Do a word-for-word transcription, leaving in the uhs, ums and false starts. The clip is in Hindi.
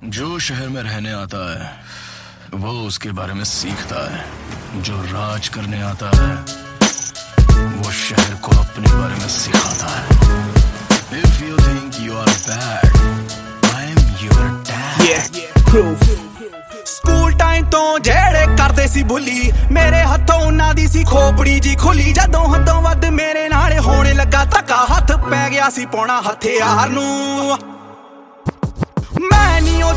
जो शहर में रहने आता है वो उसके बारे में सीखता है। जो राज करने आता है वो शहर को अपने बारे में सिखाता है। If you think you are bad, I am your dad. Yeah, proof. School time तो जेड़े करदे सी बुली, मेरे हथों उन्हां दी सी खोपड़ी जी खुली। जदों हदों वध मेरे नाल होने लगा धक्का, हथ पै गया सी पौना हथियार नूं। मैं नी ओ